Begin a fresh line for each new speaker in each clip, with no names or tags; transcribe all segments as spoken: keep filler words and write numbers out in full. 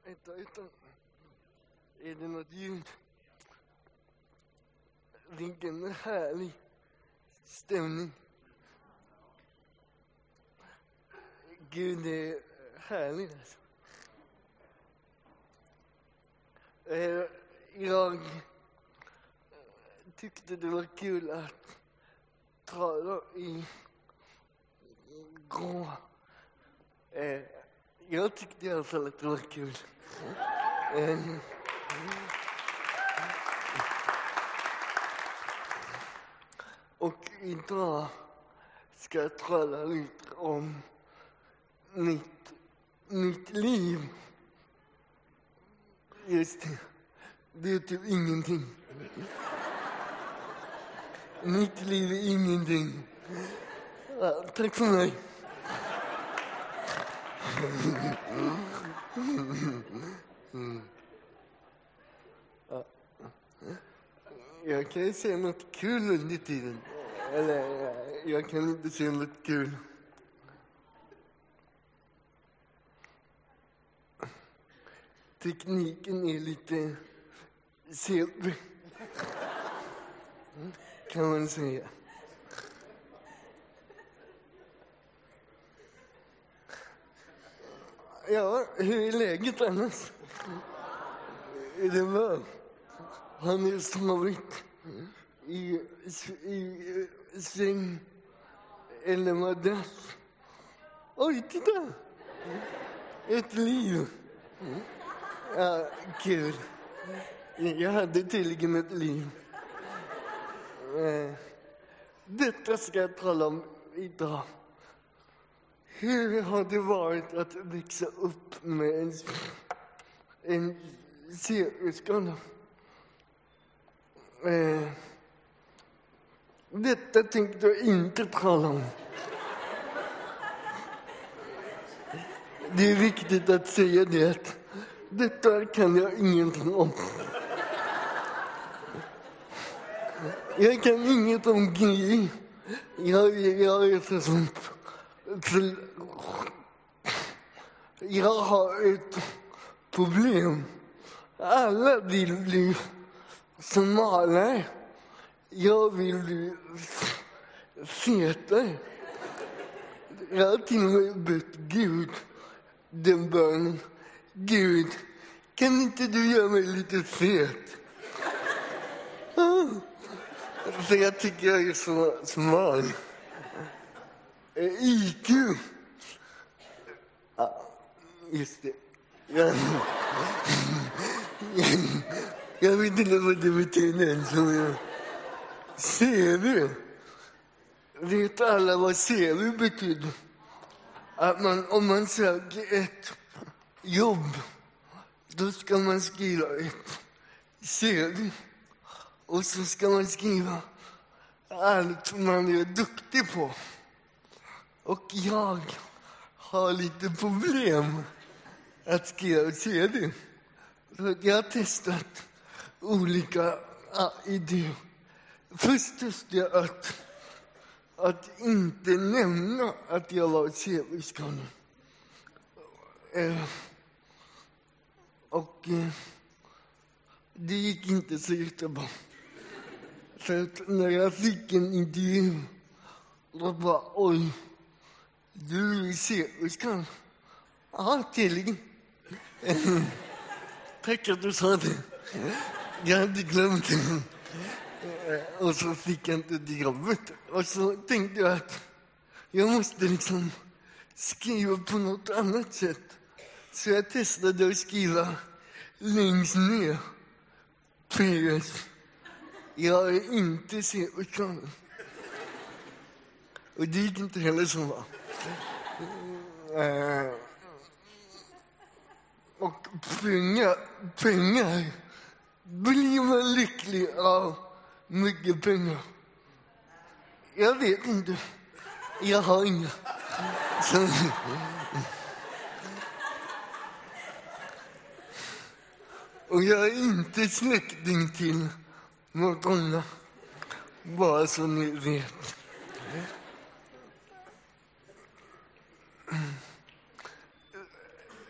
Vänta, utan... Är det något ljud? Vilken härlig stämning. Gud, det är härligt alltså. Eh, jag tyckte det var kul att tala i går. Eh, jag tyckte i alla fall att det var kul. Eh, och idag ska jag tala lite om mitt, mitt liv. Just det. Det är typ ingenting. Mitt liv är ingenting. Ja, tack för mig. Ja. Jag kan ju säga något kul under tiden. Eller jag kan inte säga något kul. Tekniken är lite C P, kan man säga. Ja, hur är läget annars? Är det bra? Har ni sovit i, i säng eller madrass? Oj, titta! Ett liv. Ja, kul. Jag hade tydligen ett liv. Detta ska jag tala om idag. Hur har det varit att växa upp med en, en C-skada? Eh, detta tänkte jag inte tala om. Det är viktigt att säga det. Detta kan jag ingenting om. Jag kan inget om G I. Jag, jag är så som... Jag har ett problem. Alla vill bli smalare. Jag vill bli fetare. Jag har till och med bett Gud den bönen. Gud, kan inte du göra mig lite fet? Ah. För jag tycker jag är så smal. I Q. Ja, just det. Jag, jag, jag vet inte vad det betyder. Så jag, C V. Vet alla vad C V betyder? Att man, om man söker ett jobb, då ska man skriva ett C V. Och så ska man skriva allt man är duktig på. Och jag har lite problem att skriva C V. Så jag har testat olika idéer. Först testade jag att, att inte nämna att jag var C V-skadad. Eh, och eh, det gick inte så jättebra. För att när jag fick en intervju, då bara, oj, du är C V-skadad. Ja, tydligen. Tack att du sa det. Jag hade glömt det. Och så fick jag inte det jobbet. Och så tänkte jag att jag måste liksom skriva på något annat sätt. Så jag testade att skriva längst ner. P S. Jag är inte C V-skadad. Och det gick inte heller så bra. Uh, och pengar, pengar. Blir man lycklig av mycket pengar? Jag vet inte. Jag har inga. Så. Och jag är inte släkting till Madonna. Bara så ni vet.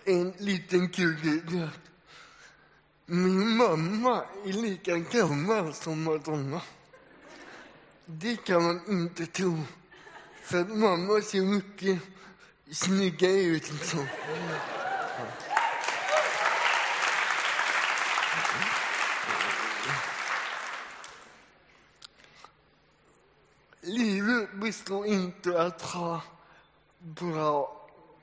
en liten kul. Min mamma är lika gammal som Madonna. Det kan man inte tro. För att mamma ser mycket snyggare ut. Så. Livet består inte att ha bra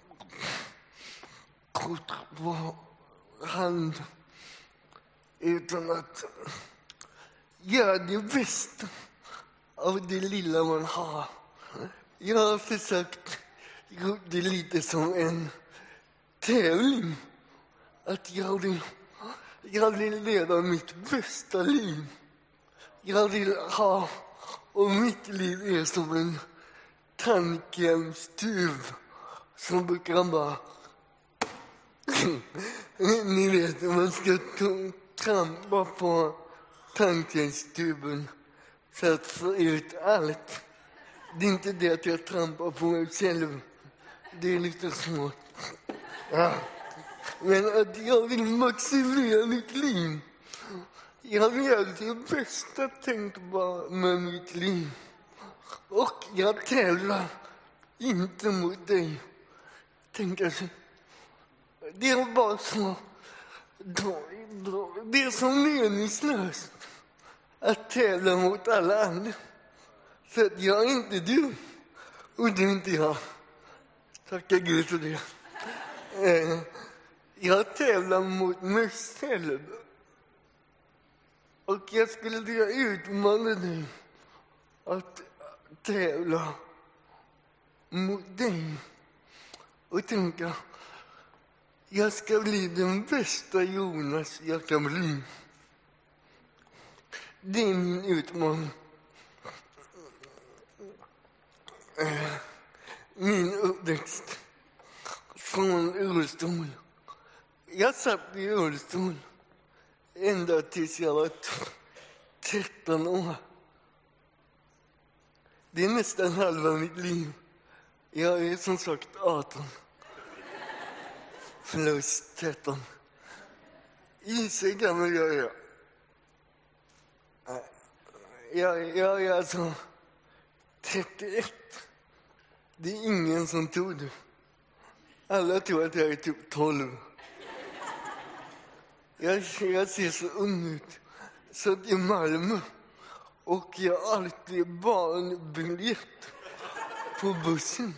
kort på hand, utan att göra det bästa av det lilla man har. Jag har försökt göra det lite som en tävling. Att jag vill, jag vill leva mitt bästa liv. Jag vill ha, och mitt liv är som en tandkrämstub som brukar bara... Ni vet, man ska trampa på tandkrämstuben för att få ut allt. Det är inte det att jag trampar på mig själv. Det är lite svårt. Ja. Men att jag vill maximera mitt liv. Jag vill göra det bästa tänkbara med mitt liv. Och jag tävlar inte mot dig. Tänk alltså. Det är bara så. Då, då, det är så meningslöst att tävla mot alla andra. För att jag är inte du. Och du är inte jag. Tackar Gud för det. Eh, jag tävlar mot mig själv. Och jag skulle vilja utmana dig att tävla mot dig. Och tänka, jag ska bli den bästa Jonas jag kan bli. Det är min utmaning. Min uppväxt från rullstol. Jag satt i rullstol ända tills jag var tretton år. Det är nästan halva mitt liv. Jag är som sagt arton. Plus tretton. Gissa hur gammal jag är. Jag, jag är alltså trettioett. Det är ingen som tror det. Alla tror att jag är typ tolv. Jag, jag ser så ung ut. Så det är Malmö. Och jag har alltid barnbiljett på bussen.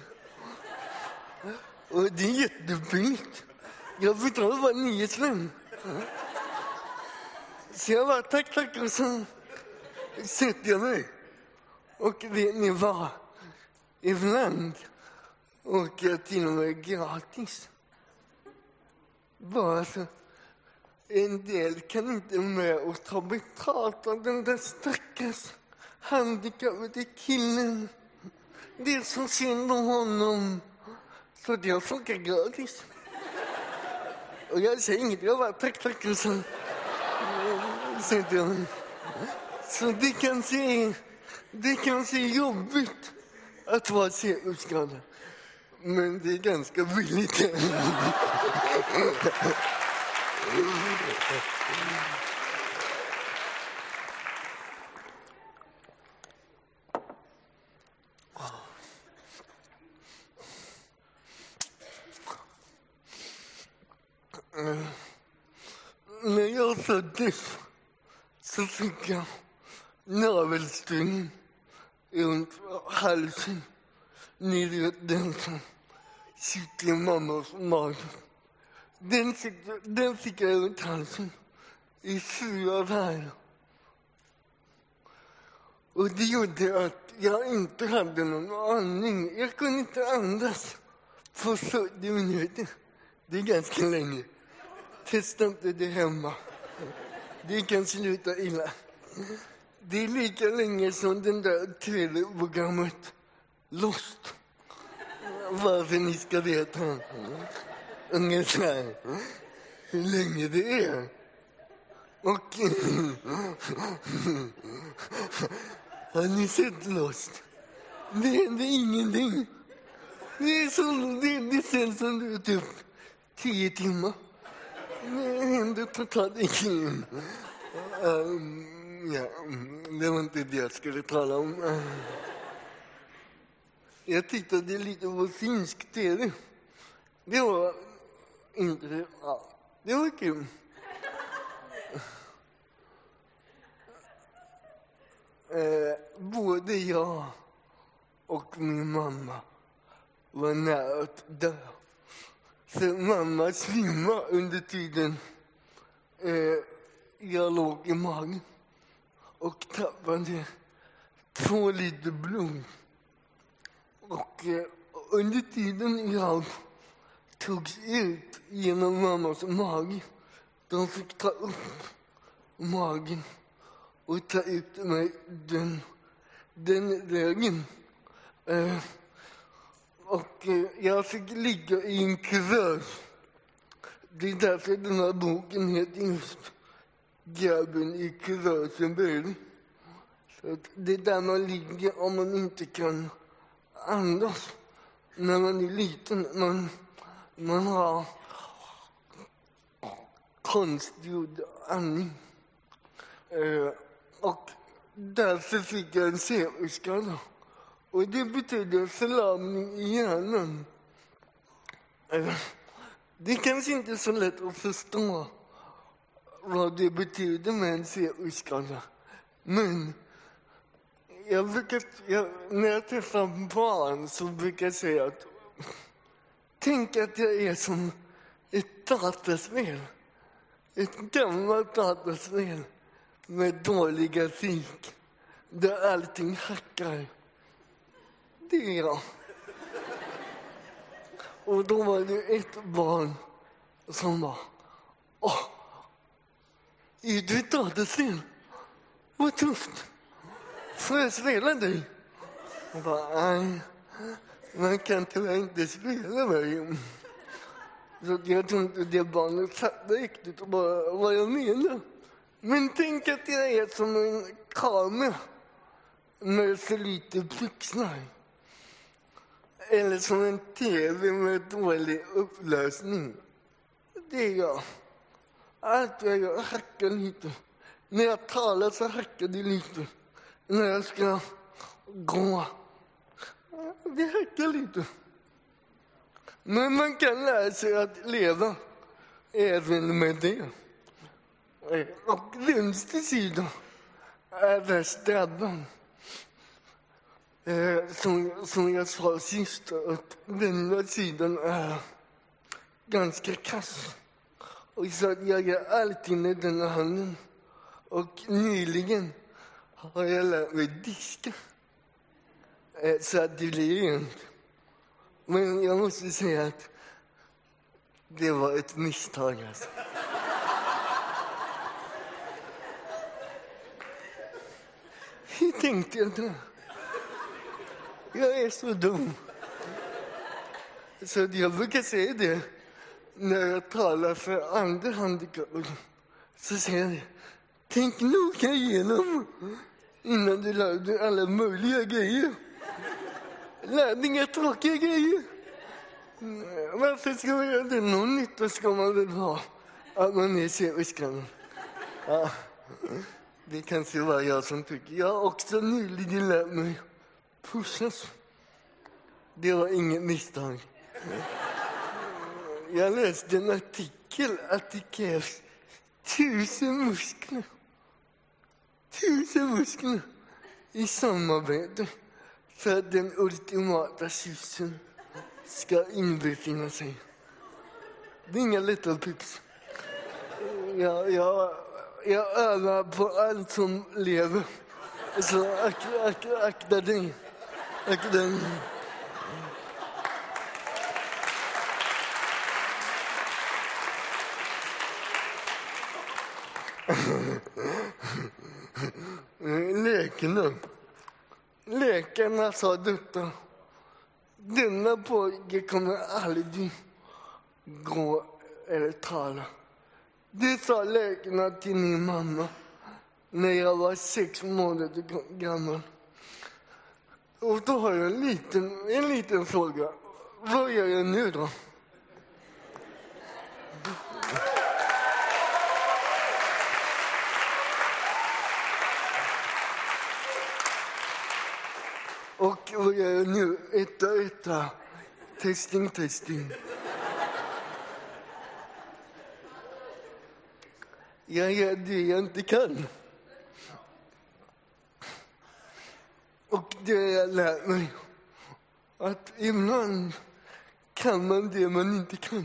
Och det är jättebilligt. Jag betalar bara nio spänn. Så jag bara tack, tack och så sätter jag mig. Och vet ni vad? Ibland åker jag till och med gratis. Bara så. En del kan inte med och ta betalt av den där stackars handikappade killen. Det är så synd om honom. Så jag får åka gratis. Och jag säger inget, jag bara tack, tack och så. Så det kan se, det kan se jobbigt att vara cellskadad. Men det är ganska billigt. När jag föddes så fick jag navelsträngen runt halsen. Ni vet den som sitter i mammas mage. Den fick, den fick jag runt halsen i fyra dagar. Och det gjorde att jag inte hade någon andning. Jag kunde inte andas på fyrtio minuter. Det är ganska länge. Testa inte det hemma. Det kan sluta illa. Det är lika länge som den där tv-programmet Lost. Varför ni ska veta ungefär hur länge det är. Och har ni sett Lost? Det händer ingenting. Det är så, det, det känns som du typ tio timmar. Det hände totalt ingenting. Um, ja, det var inte det jag skulle tala om. Uh, jag tittade lite på finsk tv. Det var inte... Ja, det var kul. Uh, både jag och min mamma var nära att dö. Så mamma svimmade under tiden eh, jag låg i magen och tappade två liter blod. Och eh, under tiden jag togs ut genom mammas mage, de fick ta upp magen och ta ut mig den, den vägen. Eh, Och jag fick ligga i en kuvös. Det är därför den här boken heter just Grabben i kuvösen började. Så att det är där man ligger om man inte kan andas. När man är liten, man, man har konstgjord andning. Eh, och därför fick jag en cp-skada. Och det betyder förlamning i hjärnan. Det är kanske inte så lätt att förstå vad det betyder med en cp-skada. Men jag brukar, jag, när jag träffar barn så brukar jag säga att tänk att jag är som ett dataspel. Ett gammalt dataspel med dålig grafik där allting hackar. Det är jag. Och då var det ett barn som var, åh, är du ett dataspel? Vad tufft. Får jag spela dig? Jag bara, nej, man kan tyvärr inte spela mig. Så jag tror inte det barnet fattade riktigt bara vad jag menar. Men tänk att jag är som en kamera med för lite pixlar. Eller som en tv med dålig upplösning. Det är jag. Allt jag gör hackar lite. När jag talar så hackar det lite. När jag ska gå. Det hackar lite. Men man kan lära sig att leva även med det. Och vänster sida är värst drabbad. Eh, som, som jag sa sist, att den sidan är ganska kass. Och så att jag gör alltid med den handen. Och nyligen har jag lärt mig diska. Eh, så att det blir rent. Men jag måste säga att det var ett misstag alltså. Hur tänkte jag då? Jag är så dum. Så jag brukar säga det när jag talar för andra handikappade. Så säger jag, tänk noga igenom innan du lär dig alla möjliga grejer. Lär dig inga tråkiga grejer. Varför ska man göra det? Någon nytta ska man väl ha att man är cp-skannad. Ja, det kanske var jag som tycker. Jag har också nyligen lärt mig pussas. Det var inget misstag. Jag läste en artikel att det krävs tusen muskler. Tusen muskler i samarbete för att den ultimata kyssen ska inbefinna sig. Det är inga lätta tips. Jag, jag, jag övar på allt som lever. Så ak, ak, akta dig. Akta dig. Läkarna. Läkarna sa detta. Denna pojke kommer aldrig gå eller tala. Det sa läkarna till min mamma när jag var sex månader gammal. Och då har jag en liten, en liten fråga. Vad gör jag nu då? börjar jag nu. Etta, etta. Testing, testing. Jag gör det jag inte kan. Och det har jag lärt mig. Att ibland kan man det man inte kan.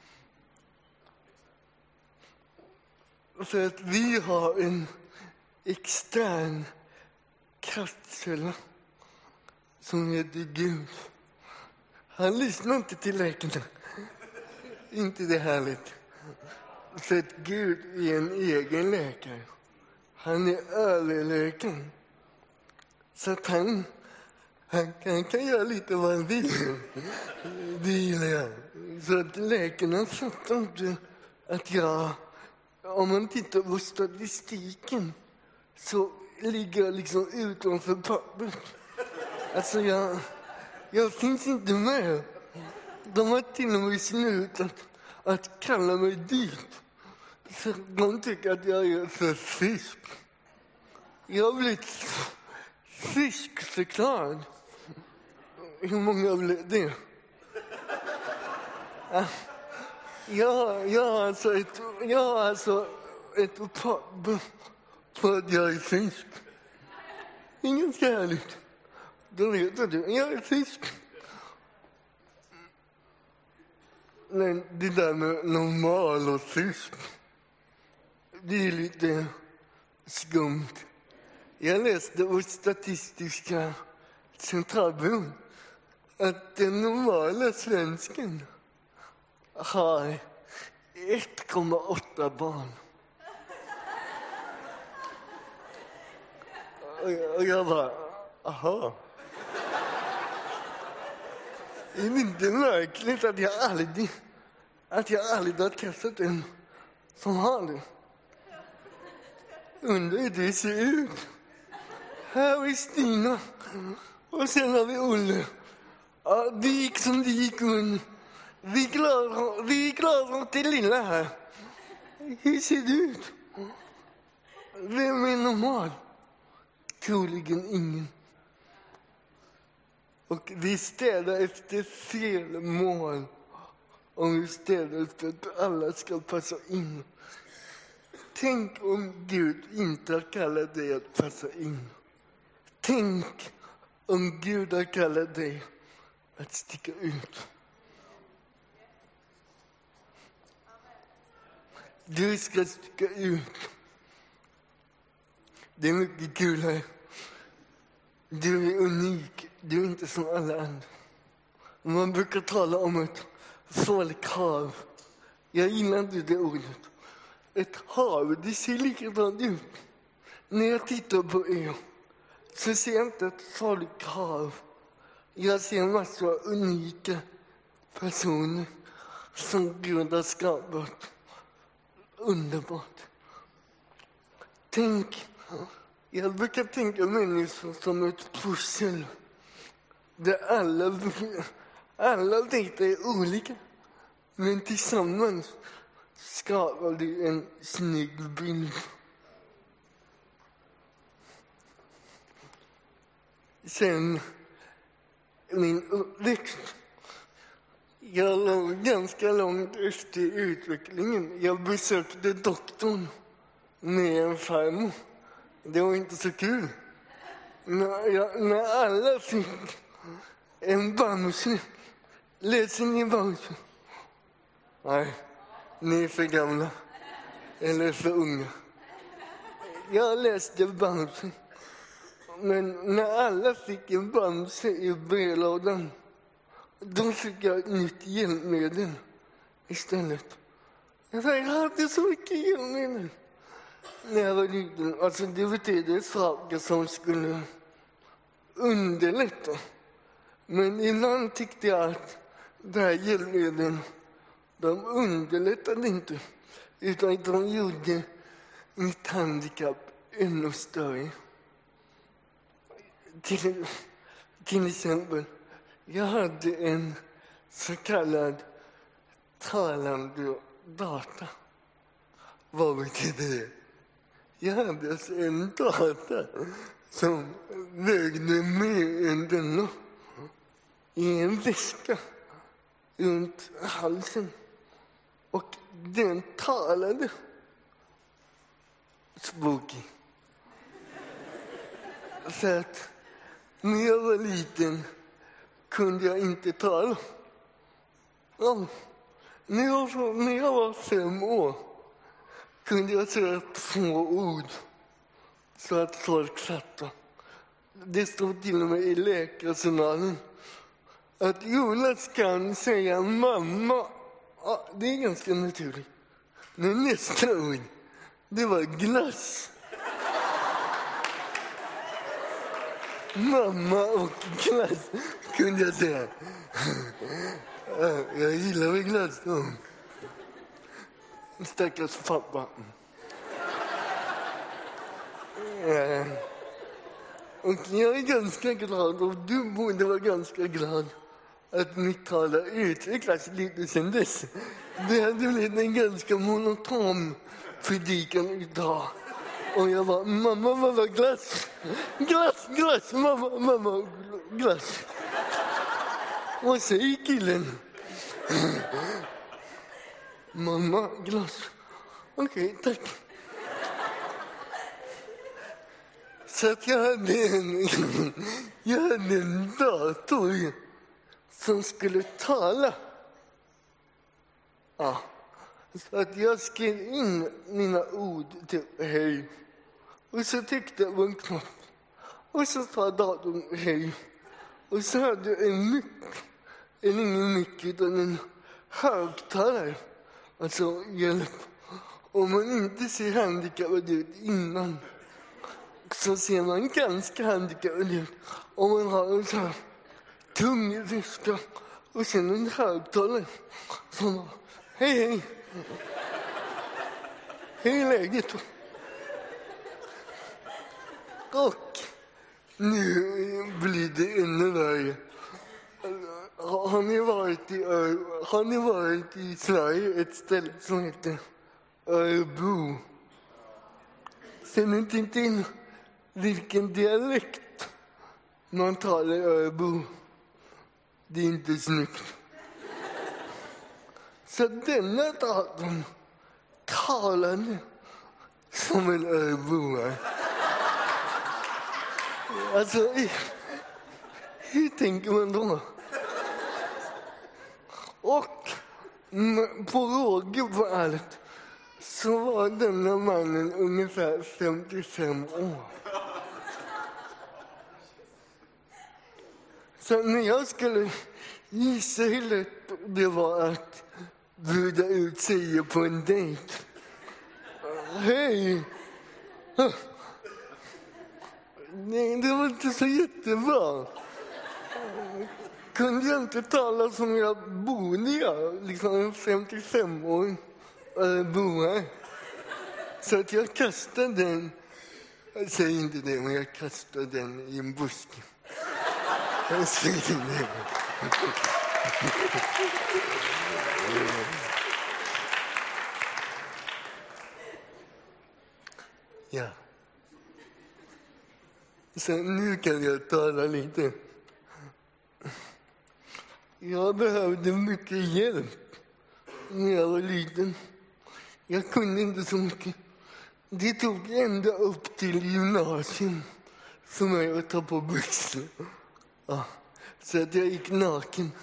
För att vi har en extern kraftkälla som heter Gud. Han lyssnar inte till läkarna. Inte det härligt. För att Gud är en egen läkare. Han är överläkaren. Så att han, han, han kan göra lite vad han vill. Det gillar jag. Så att läkarna fattar inte att jag... Om man tittar på statistiken så ligger jag liksom utanför pappret. Alltså jag, jag finns inte med. De har till och med slutat att kalla mig dit. För de tycker att jag är för frisk. Jag har blivit friskförklarad. Hur många blev det? Jag, jag har alltså ett, jag har alltså ett papper på att jag är frisk. Ingen ska härligt. Då vet du, jag är frisk. Men det där med normal och frisk, det är lite skumt. Jag läste hos Statistiska centralbyrån att den normala svensken har ett komma åtta barn. Och jag bara, aha. Är det inte märkligt att jag aldrig, att jag aldrig har träffat en som har det? Undrar hur det ser ut. Här är Stina. Och sen har vi Olle. Ja, det gick som det gick, men vi klarar, vi klarar till lilla här. Hur ser det ut? Vem är normal? Troligen ingen. Och vi städar efter fel mål. Om vi städar efter att alla ska passa in. Tänk om Gud inte har kallat dig att passa in. Tänk om Gud har kallat dig att sticka ut. Du ska sticka ut. Det är mycket kul här. Du är unik. Du är inte som alla andra. Man brukar tala om ett folkhav. Jag gillar inte det ordet. Ett hav, det ser likadant ut. När jag tittar på er så ser jag inte ett folkhav. Jag ser massor av unika personer som Gud har skapat. Underbart. Tänk, jag brukar tänka människor som ett pussel. Där alla, alla bitar är olika. Men tillsammans skapar det en snygg bild. Sen min uppväxt. Jag låg ganska långt efter utvecklingen. Jag besökte doktorn med en farmor. Det var inte så kul. När, jag, när alla fick en bamse. Läser ni bamse? Nej, ni är för gamla. Eller för unga. Jag läste bamse. Men när alla fick en bamse i brevlådan, då fick jag ett nytt hjälpmedel istället. Jag hade så mycket hjälpmedel när jag var liten. Alltså det betyder saker som skulle underlätta. Men ibland tyckte jag att det här hjälpmedlen, de underlättade inte. Utan de gjorde mitt handikapp ännu större. Till, till exempel, jag hade en så kallad talande data. Vad betyder det? Jag hade alltså en data som vägde mer än denna. i en väska runt halsen. Och den talade spooky. Så att när jag var liten kunde jag inte tala. Ja. När, jag var, när jag var fem år kunde jag säga två ord så att folk satt. Det stod till och med i läkarjournalen att Jonas kan säga mamma. Ja, det är ganska naturligt. Men nästa ord, det var glass. Mamma och glass kunde jag säga. Jag gillar väl glass då. Stackars pappa. Och jag är ganska glad, och du borde vara ganska glad, att mitt tal har utvecklats lite sedan dess. Det hade blivit en ganska monoton predikan idag. Och jag var, mamma, mamma, glass. Glass, glass, mamma, mamma, glass. Vad säger killen? Mamma, glass. Okej, okay, tack. Så att jag hade en, jag hade en dator som skulle tala. Ja. Så att jag skrev in mina ord till hej. Och så tyckte jag på en knapp. Och så sa datorn hej. Och så hade jag en mick. Eller ingen mick utan en högtalare. Alltså hjälp. Om man inte ser handikappad ut innan så ser man ganska handikappad ut. Om man har en så här tung väska och sen en högtalare som hej hej. Hej läget. Och nu blir det ännu värre. Har ni varit i, har ni varit i Sverige, ett ställe som heter Örebro? Känner inte till vilken dialekt man talar i Örebro. Det är inte snyggt. Så denna datorn talade som en örebroare. Alltså, hur tänker man då? Och på råge på allt så var denna mannen ungefär femtiofem år. Så när jag skulle gissa hur lätt det var att bjuda ut sig på en dejt. Hej! Nej, det var inte så jättebra. Kunde jag inte tala som jag borde jag, liksom en femtiofem-åring boare. Så att jag kastade den, jag säger inte det, men jag kastade den i en buske. Jag säger det. Ja. Så nu kan jag tala lite. Jag behövde mycket hjälp när jag var liten. Jag kunde inte så mycket. Det tog ända upp till gymnasium som jag tar på byxor. Ja. Så att jag gick naken.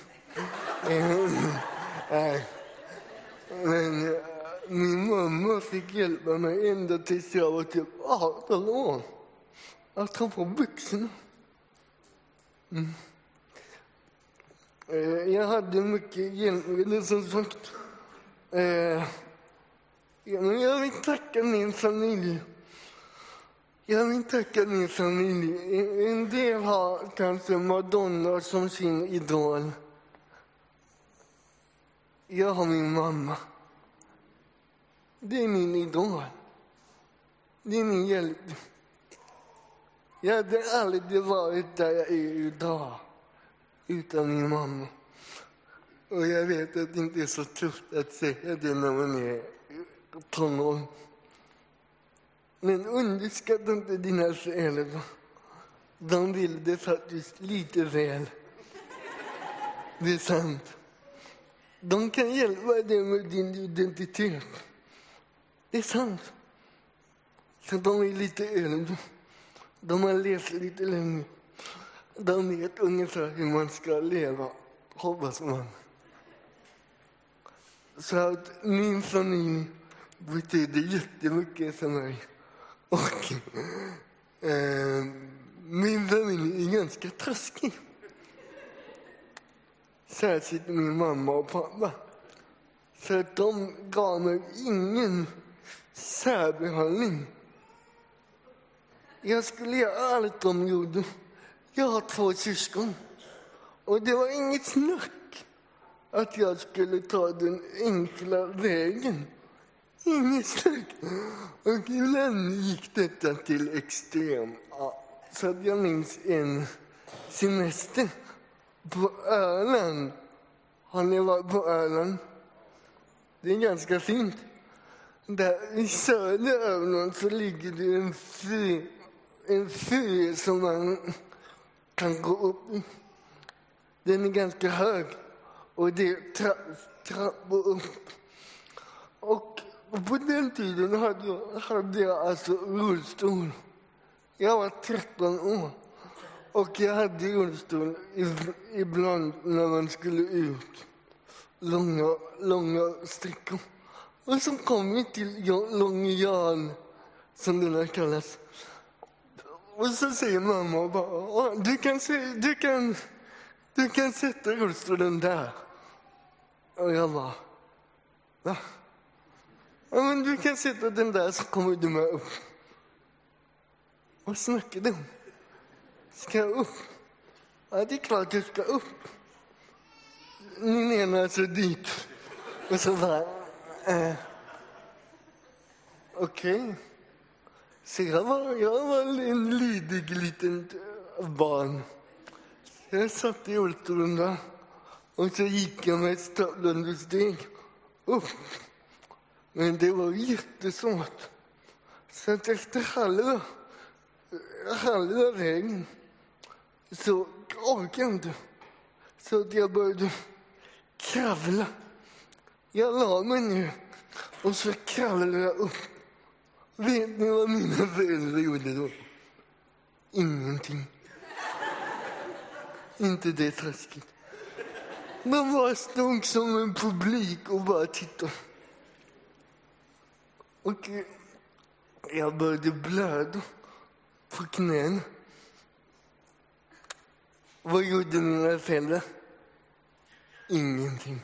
Men min mamma fick hjälpa mig ända tills jag var typ arton år. Att ta på byxorna. Mm. Jag hade mycket hjälpmedel som sagt. Jag vill tacka min familj. Jag vill tacka min familj. En del har kanske Madonna som sin idol. Jag har min mamma. Det är min idol. Det är min hjälp. Jag hade aldrig varit där jag är idag utan min mamma. Och jag vet att det inte är så tufft att säga det när man är tonåring. Men underskatta inte dina föräldrar. De vill det faktiskt lite väl. Det är sant. De kan hjälpa dig med din identitet. Det är sant. Så de är lite äldre. De har levt lite längre. De vet ungefär hur man ska leva, hoppas man. Så att min familj betyder jättemycket för mig. Och eh, min familj är ganska taskig. Särskilt min mamma och pappa. Så att de gav mig ingen särbehandling. Jag skulle göra allt de gjorde. Jag har två syskon. Och det var inget snack att jag skulle ta den enkla vägen. Inget snack. Och ibland gick detta till extrem. Så att jag minns en semester på Öland. Har ni varit på Öland? Det är ganska fint. Där i söder Öland så ligger det en fyr, en fyr som man kan gå upp i. Den är ganska hög och det är tra- trappor upp. Och på den tiden hade jag, hade jag alltså rullstol. Jag var tretton år. Och jag hade rullstol ibland när man skulle ut långa, långa sträckor. Och så kom vi till Långe Jan, som den här kallas. Och så säger mamma bara, du kan, se, du kan, du kan sätta rullstolen där. Och jag bara, va? Ja, men du kan sätta den där så kommer du med upp. Vad snackar du om? Ska jag upp? Ja, det är klart jag ska upp. Ni menar så dit. Och så bara, eh, okej. Okay. Så jag var, jag var en lydig liten barn. Jag satt i rullstolen där. Och så gick jag med ett stapplande steg upp. Men det var jättesvårt. Så att efter halva, halva vägen så orkade jag inte. Så att jag började kravla. Jag la mig ner och så kravlade jag upp. Vet ni vad mina föräldrar gjorde då? Ingenting. Inte det taskigt. De bara stod som en publik och bara tittade. Och jag började blöda på knän. Vad gjorde mina föräldrar? Ingenting.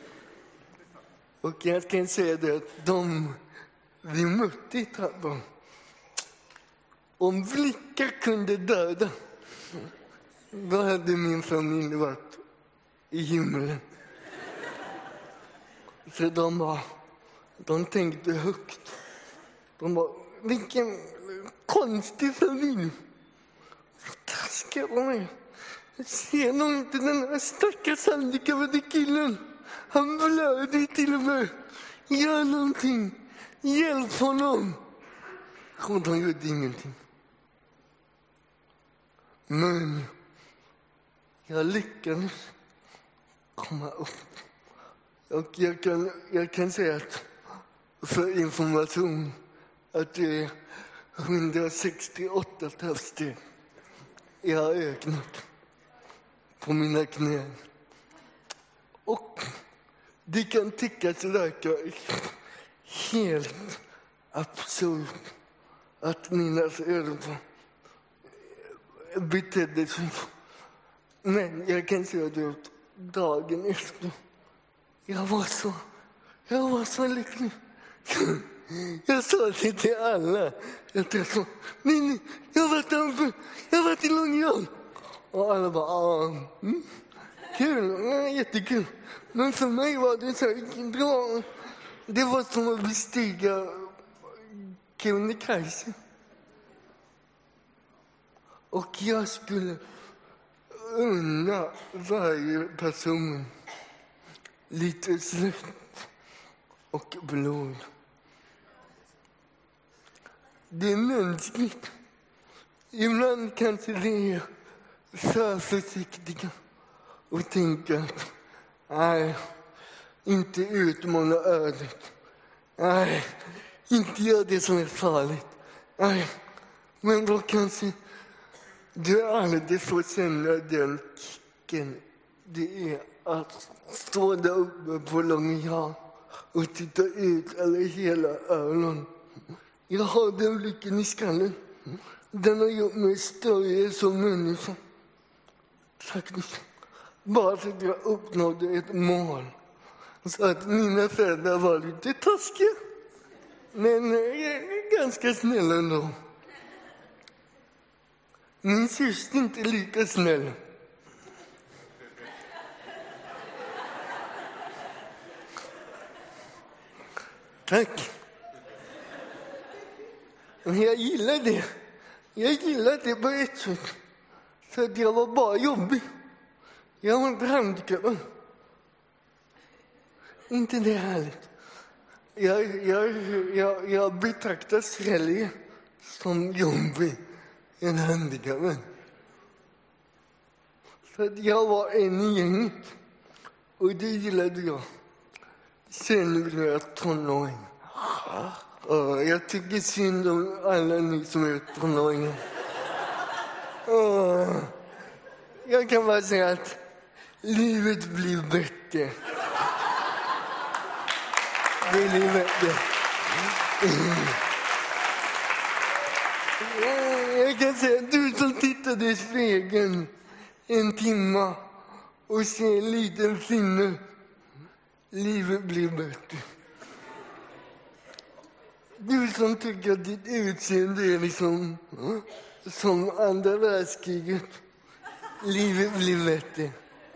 Och jag kan säga det att de vi mötte i trappan. Om blickar kunde döda, då hade min familj varit i himlen. Så de bara, de tänkte högt. De bara, vilken konstig familj. Taskar de mig. Ser nog inte den här stackars handikappade killen. Han blöder till och med. Gör någonting. Hjälp honom. Och de gjorde ingenting. Men jag lyckades komma upp. Och jag kan, jag kan säga att för information att det är hundrasextioåtta trapsteg jag har öknat på mina knän. Och det kan tyckas verka helt absurt att mina föräldrar betedde sig. Men jag kan säga det att dagen efter jag var så, jag var så lycklig. Jag sa det till alla. Jag sa, nej, nej, jag har varit uppe, jag har varit i Långan. Och alla bara, ah, mm, kul, nej, jättekul. Men för mig var det så här, bra. Det var som att bestiga Kebnekaise. Och jag skulle unna varje person lite svett och blod. Det är mänskligt. Ibland kanske det är för försiktiga och tänka att nej, inte utmana ödet. Nej, inte göra det som är farligt. Nej, men då kanske du aldrig får känna den kicken det är att stå där uppe på Långejan och titta ut över hela öronen. Jag har den blicken i skallen. Den har gjort mig större som människa. Faktiskt. Bara för att jag uppnådde ett mål. Så att mina föräldrar var lite taskiga. Men jag är ganska snäll ändå. Min syster är inte lika snäll. Tack. Men jag gillar det. Jag gillar det på ett sätt. För att jag var bara jobbig. Jag var inte handikappad. Inte det härligt. Jag, jag, jag, jag betraktar Sverige som jobbig än handikappad. För att jag var en i gänget. Och det gillade jag. Sen blev jag tonåring. Uh, jag tycker synd om alla ni som är tonåringar. Uh, jag kan bara säga att livet blir bättre. Det blir bättre. Uh, jag kan säga att du som tittade i spegeln en timme och ser en liten finne, livet blir bättre. Du som tycker att ditt utseende är liksom som andra världskriget. Livet blir bättre.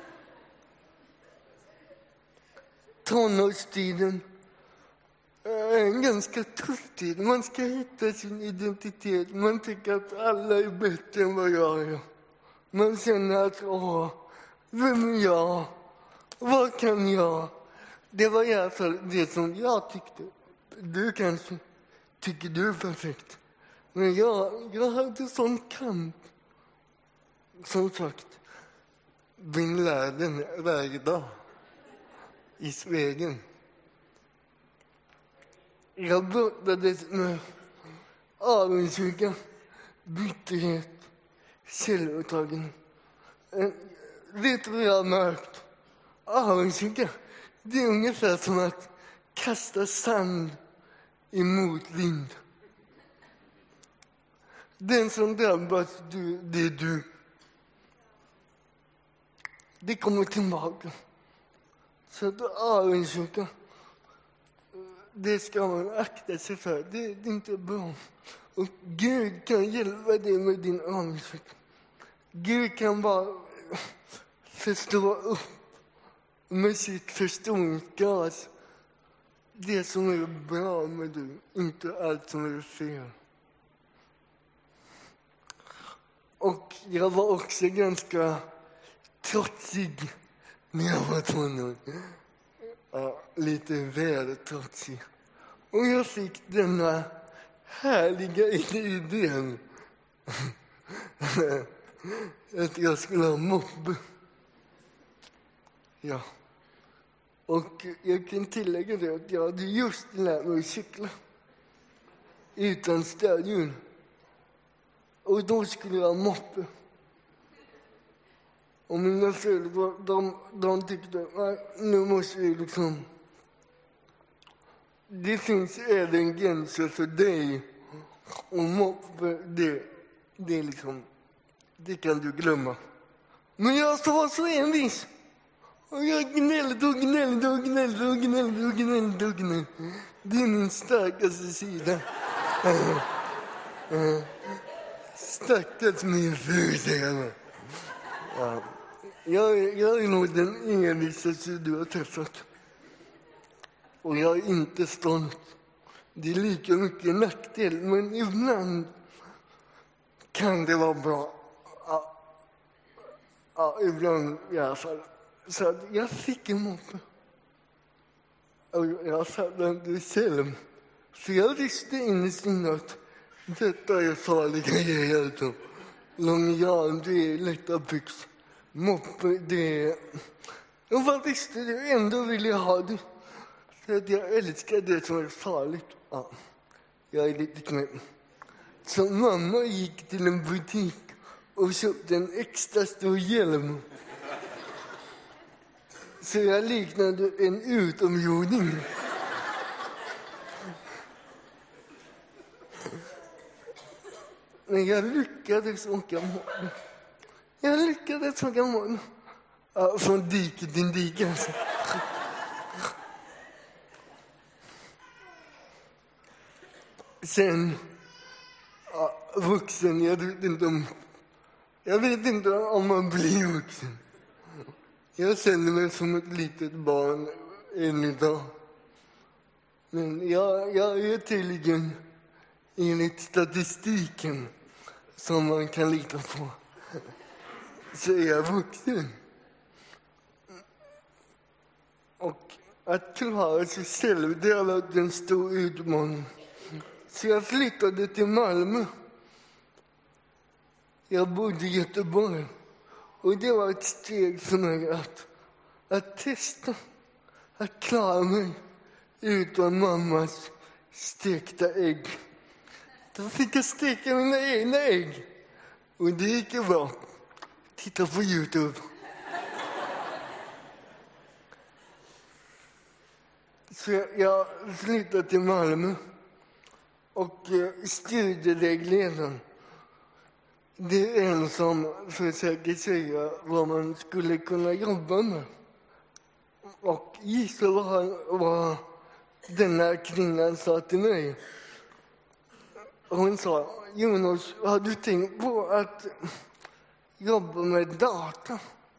Tonårstiden är en ganska tuff tid. Man ska hitta sin identitet. Man tycker att alla är bättre än vad jag är. Man känner att, åh, vem är jag? Vad kan jag? Det var i alla fall det som jag tyckte. Du kanske tycker du är perfekt. Men jag, jag hade sån kamp. Som sagt, bin Laden varje dag. I spegeln. Jag brottades med avundsjuka, bitterhet, självupptagen. Vet du vad jag har märkt? Avundsjuka, det är ungefär som att kasta sand i motvind. Den som drabbas, du, det är du. Det kommer tillbaka. Så att avundsjuka, det ska man akta sig för. Det, det är inte bra. Och Gud kan hjälpa dig med din avundsjuka. Gud kan bara förstå upp med sitt förstoringsglas det som är bra med dig, inte allt som är fel. Och jag var också ganska trotsig när jag var tonåring. Ja, lite väl trotsig. Och jag fick denna härliga idén att jag skulle ha moppe. Ja. Och jag kan tillägga det att jag hade just lärt mig att cykla utan stödhjul. Och då skulle jag ha moppe. Och mina föräldrar, de, de tyckte att nu måste vi liksom... Det finns även gränser för dig. Och moppe, det, det är liksom... Det kan du glömma. Men jag var så envis. Och jag gnällde och gnällde och gnällde och gnällde och gnällde och gnällde. Det är min starkaste sida. Stackars min fru, säger jag. Ja. Jag, jag är nog den envisaste du har träffat. Och jag är inte stolt. Det är lika mycket nackdel, men ibland kan det vara bra. Ja, ja ibland i alla fall. Så att jag fick en moppe. Och jag satt där själv. Så jag visste innerst inne att detta är farliga grejer. Långejan, det är lätta byx. moppe, det... Jag faktiskt ändå vill jag ha det. För att jag älskar det som är farligt. Ja, jag är lite knäpp. Så mamma gick till en butik och köpte en extra stor hjälm. Så jag liknade en utomjording. Men jag lyckades åka mål. Jag lyckades åka mål. Ja, från diket till diket. Alltså. Sen, ja, vuxen, jag vet inte om... Jag vet inte om man blir vuxen. Jag känner mig som ett litet barn än idag. Men jag, jag är tydligen enligt statistiken som man kan lita på. Så är jag vuxen. Och att klara sig själv, det har varit en stor utmaning. Så jag flyttade till Malmö. Jag bodde i Göteborg. Och det var ett steg för mig att, att testa. Att klara mig utan mammas stekta ägg. Då fick jag steka mina egna ägg. Och det gick ju bra. Titta på YouTube. Så jag, jag flyttade till Malmö. Och eh, studievägledaren, det är en som försöker säga vad man skulle kunna jobba med. Och gissa vad, vad den här kvinnan sa till mig. Hon sa, Jonas, har du tänkt på att jobba med data?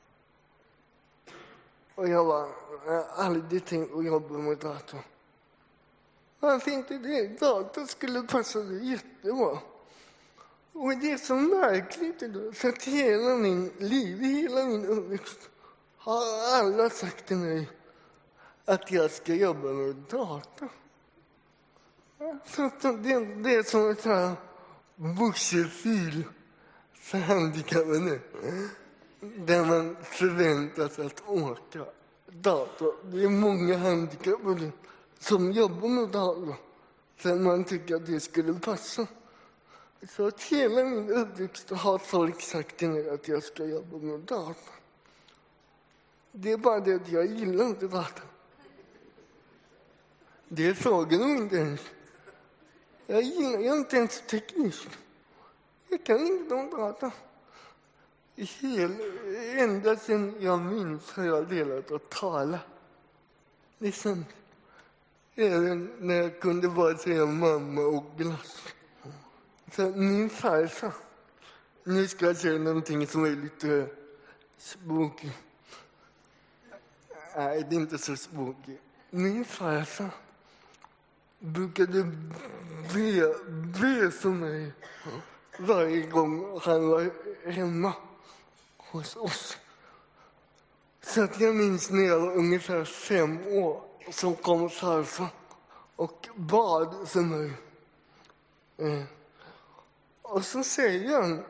Och jag var, jag har aldrig tänkt att jobba med data. Jag tänkte det, data skulle passa dig jättebra. Och det är så märkligt idag, för att hela min liv, hela min uppväxt har alla sagt till mig att jag ska jobba med data. Så att det, det är som ett här vuxenfil för handikappade. Där man förväntas att åka data. Det är många handikappade som jobbar med data. För man tycker att det skulle passa. Så att hela min uppväxt har folk sagt till mig att jag ska jobba med data. Det är bara det att jag gillar inte data. Det frågar de inte ens. Jag gillar jag inte ens tekniskt. Jag kan inte om data. Hel, ända sedan jag minns har jag velat att tala. Det är sant. Även när jag kunde bara säga mamma och glass. Så min farsa, nu ska jag säga någonting som är lite spooky. Nej, det är inte så spooky. Min farsa brukade be, be för mig varje gång han var hemma hos oss. Så att jag minns när jag var ungefär fem år som kom farfar och bad för mig. Eh. Och så säger han,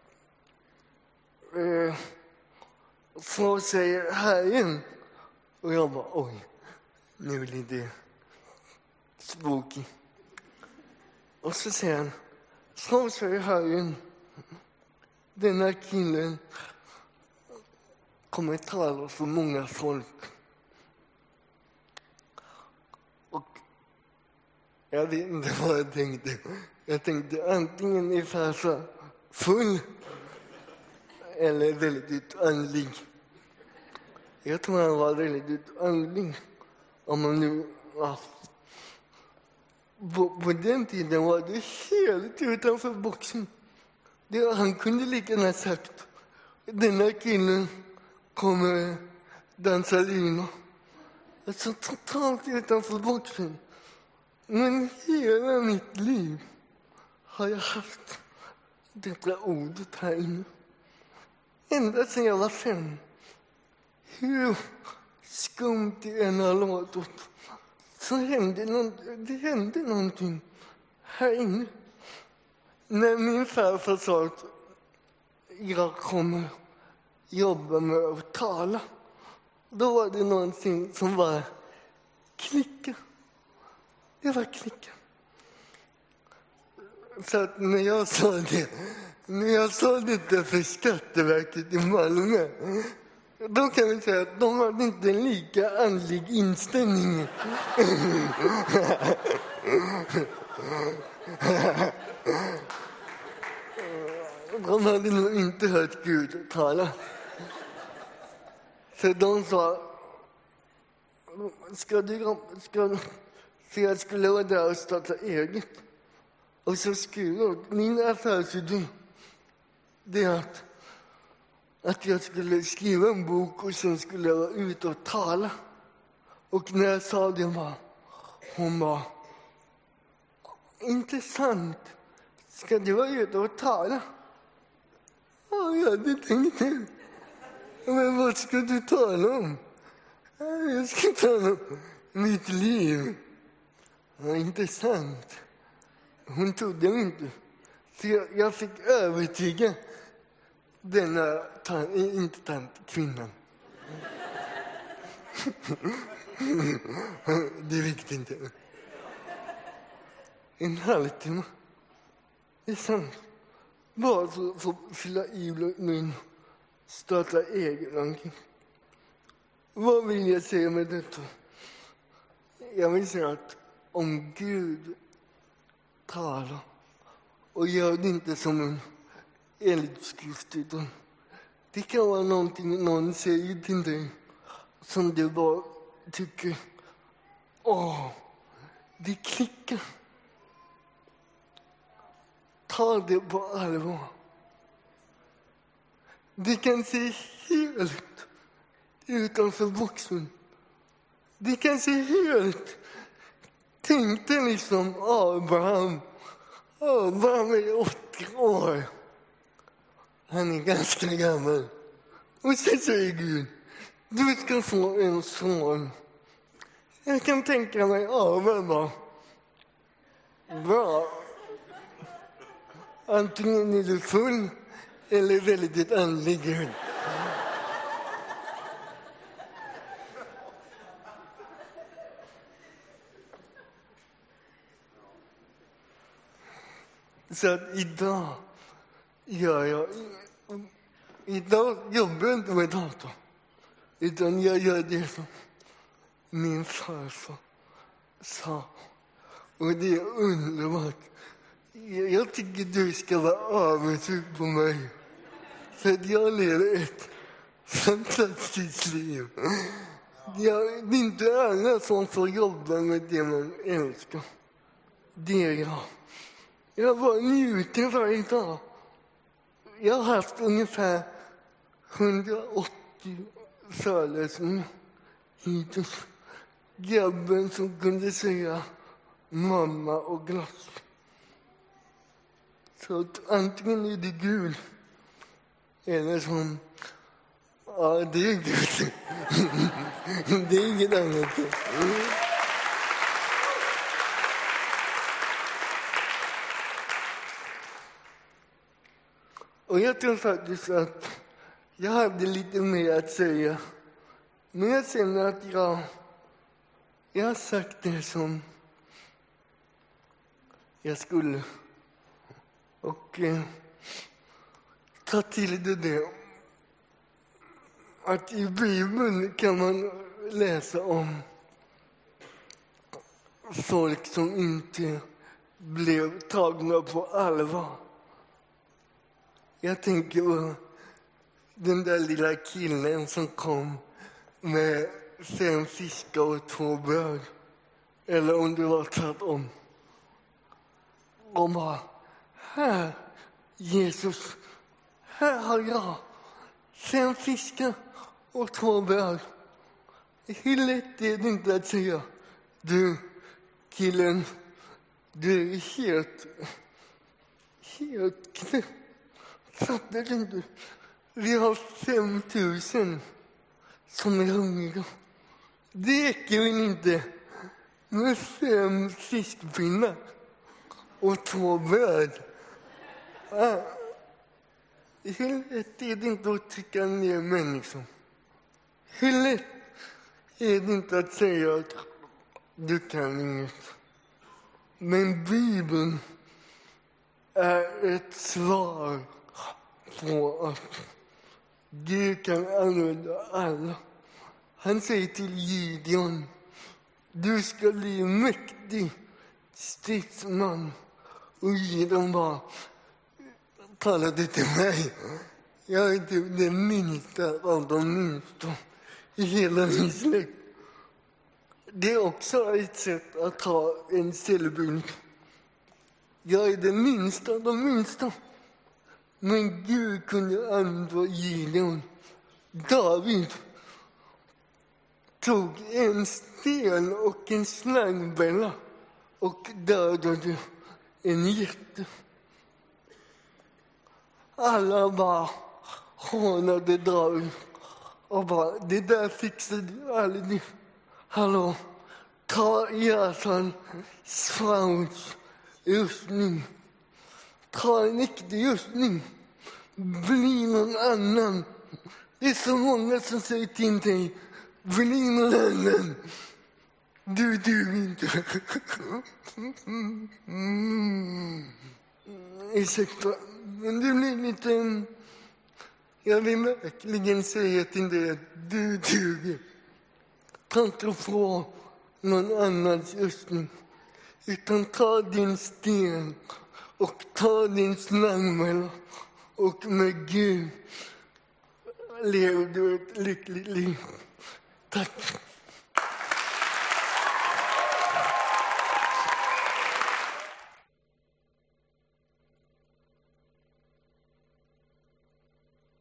eh, så säger Herren, och jag bara, oj, nu blir det spooky. Och så säger han, så säger Herren, den här killen kommer tala för många folk. Och jag vet inte vad jag tänkte. Jag tänkte antingen är farsa full eller väldigt andlig. Jag tror han var väldigt andlig. Om man nu... Ja. På, på den tiden var det helt utanför boxen. Det, han kunde lika gärna sagt, den här killen kommer dansa lina. Alltså totalt utanför boxen. Men hela mitt liv har jag haft detta ordet här inne. Ända sedan jag var fem. Hur skumt det än har låtit, så hände någonting, det hände någonting här inne. När min farfar sa att jag kommer jobba med att tala. Då var det någonting som var klicka. Det var klicka. Så att när jag sa det, när jag sa det för Skatteverket i Malmö, då kan vi säga att de hade inte en lika andlig inställning. De hade nog inte hört Gud tala. Så de sa, ska du, ska, så jag skulle vara där och starta eget. Och så skulle jag, min affärsidé, det är att, att jag skulle skriva en bok och sen skulle jag vara ute och tala. Och när jag sa det var, hon var, intressant, ska du vara ute och tala? Ja, jag hade tänkt det. Men vad ska du tala om? Jag ska tala om mitt liv. Ja, intressant. Hon trodde inte. Så jag, jag fick övertyga denna, tant, inte tant, kvinnan. Det är viktigt inte. En halvtimme. Det är sant. Bara för att få fylla i min starta egen. Vad vill jag säga med detta? Jag vill säga att om Gud talar och gör det inte som en eldskrift, utan det kan vara någonting någon säger till dig som du bara tycker, åh, det klickar. Ta det på allvar. Det kan se helt utanför boxen. Det kan se helt. Tänk dig liksom Abraham. Abraham är åttio år. Han är ganska gammal. Och så säger Gud, du ska få en son. Jag kan tänka mig Abraham bara, bra. Antingen är du full eller väldigt andlig Gud. Så att idag gör jag... Idag jobbar jag inte med datorn. Utan jag gör det som min farfar sa. Och det är underbart. Jag tycker du ska vara avundsjuk på mig. För att jag lever ett fantastiskt liv. Jag, det är inte alla som får jobba med det man älskar. Det är jag. Jag var njuter varje dag. Jag har haft ungefär hundraåttio föreläsningar hittills. Grabben som kunde säga mamma och glass. Så att antingen är det Gud eller som, ja, det är Gud. Det är inget annat. Och jag tror faktiskt att jag hade lite mer att säga. Men jag känner att jag, jag har sagt det som jag skulle. Och eh, ta till det där. Att i Bibeln kan man läsa om folk som inte blev tagna på allvar. Jag tänker på den där lilla killen som kom med fem fiskar och två bröd. Eller om det var tvärtom. Och bara, här, Jesus, här har jag fem fiskar och två bröd. Hur lätt är det inte att säga, du killen, du är helt, helt knäpp. Fattar du inte? Vi har fem tusen som är hungriga. Det räcker väl inte med fem fiskpinnar och två bröd. hur lätt är det inte att trycka ner människor? Hur lätt är det inte att säga att du kan inget? Men Bibeln är ett svar på att Gud kan använda alla. Han säger till Gideon, du ska bli mäktig stridsman. Och Gideon bara talade till mig. Jag är typ den minsta av de minsta i hela min släkt. Det är också ett sätt att ha en cellbild. Jag är den minsta av de minsta. Men Gud kunde använda Gideon. David tog en sten och en slangbella och dödade en jätte. Alla bara hånade David och bara, det där fixade du aldrig. Hallå, ta i alla fall Svauns rustning. Ta en riktig rustning. Bli någon annan. Det är så många som säger till dig, bli någon annan. Du duger inte. Mm. Ursäkta, men du blir lite... Jag vill verkligen säga till dig att du duger. Ta inte på någon annans rustning. Utan ta din sten och ta din slangbella. Och med Gud lever du ett lyckligt liv. Tack.